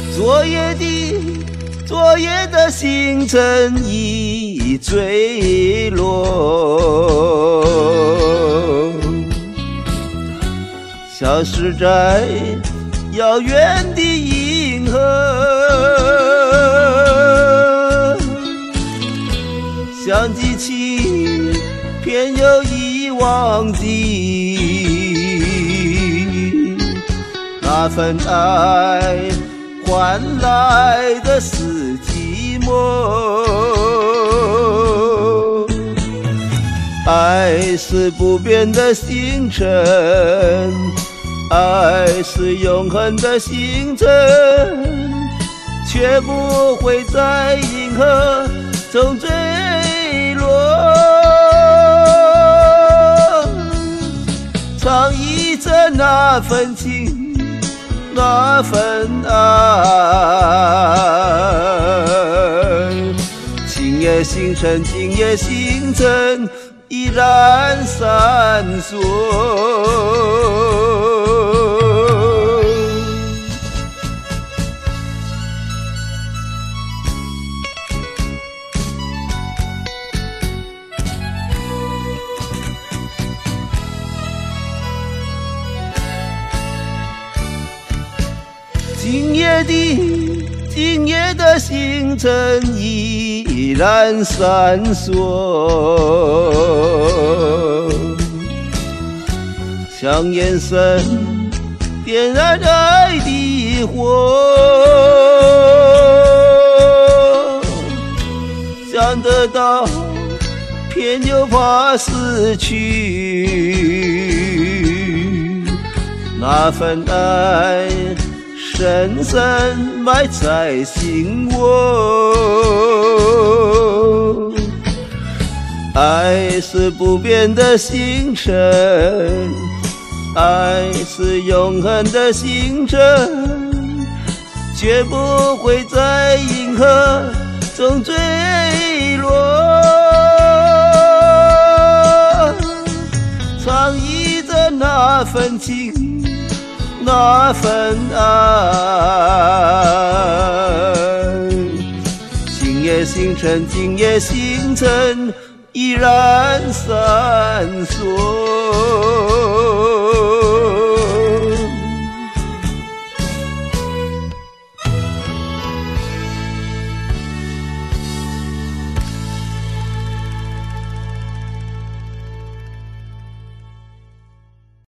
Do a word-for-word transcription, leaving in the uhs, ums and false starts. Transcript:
昨夜的昨夜的星辰已坠落，消失在遥远的银河。想记起，偏又已忘记，那份爱换来的是寂寞。爱是不变的星辰，爱是永恒的星辰，却不会在银河中坠落。唱忆着那份情，那份爱，今夜星辰，今夜星辰依然闪烁。今夜的今夜的星辰依然闪烁，像眼神点燃爱的火，想得到偏又怕失去，那份爱深深埋在心窝。爱是不变的星辰，爱是永恒的星辰，绝不会在银河中坠落。唱忆着那份情，那份爱，今夜星辰，今夜星辰依然闪烁。